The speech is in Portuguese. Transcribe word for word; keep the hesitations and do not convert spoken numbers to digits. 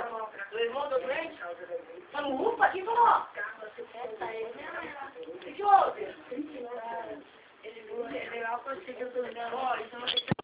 Do irmão do doente? Falou, ufa, quem falou? O que houve? Ele veio lá, conseguiu dormir.